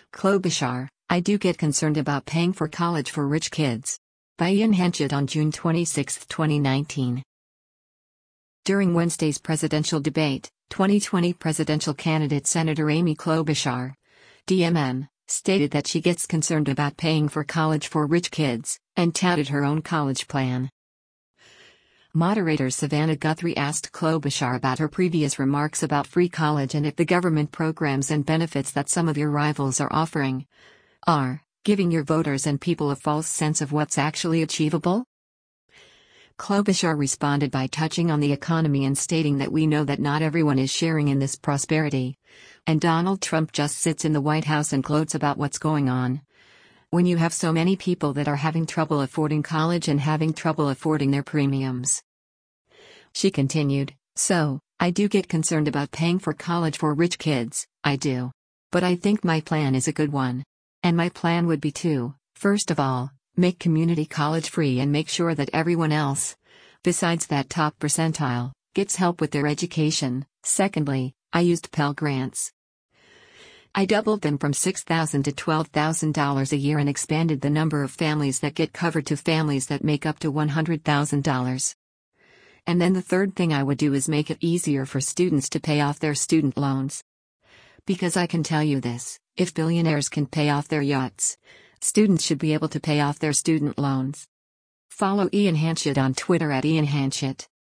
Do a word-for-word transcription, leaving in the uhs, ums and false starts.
Klobuchar, I do get concerned about paying for college for rich kids. By Ian Hanchett on June twenty-sixth, twenty nineteen. During Wednesday's presidential debate, twenty twenty presidential candidate Senator Amy Klobuchar, D M N, stated that she gets concerned about paying for college for rich kids, and touted her own college plan. Moderator Savannah Guthrie asked Klobuchar about her previous remarks about free college and if the government programs and benefits that some of your rivals are offering are giving your voters and people a false sense of what's actually achievable. Klobuchar responded by touching on the economy and stating that we know that not everyone is sharing in this prosperity, and Donald Trump just sits in the White House and gloats about what's going on. When you have so many people that are having trouble affording college and having trouble affording their premiums. She continued, so, I do get concerned about paying for college for rich kids, I do. But I think my plan is a good one. And my plan would be to, first of all, make community college free and make sure that everyone else, besides that top percentile, gets help with their education. Secondly, I used Pell Grants. I doubled them from six thousand dollars to twelve thousand dollars a year and expanded the number of families that get covered to families that make up to one hundred thousand dollars. And then the third thing I would do is make it easier for students to pay off their student loans. Because I can tell you this, if billionaires can pay off their yachts, students should be able to pay off their student loans. Follow Ian Hanchett on Twitter at Ian Hanchett.